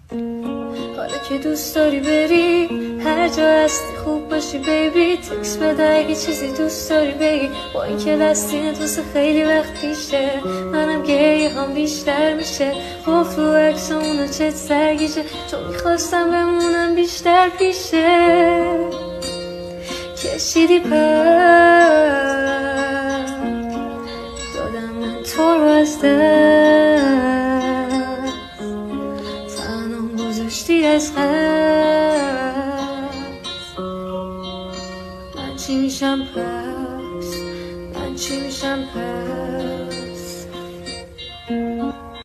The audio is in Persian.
حالا که دوست داری بری هر جا هستی خوب باشی بیبی، تکس بده اگه چیزی دوست داری بگی. با این که دستینت واسه خیلی وقت پیشه، منم گریه هم بیشتر میشه. قفل و عکس اونو چت سرگیشه، چون میخواستم بمونم بیشتر پیشه. کشیدی پس دادم من تو رو از دست، تنم گذاشتی از قصد. من چی میشم پس، من چی میشم پس.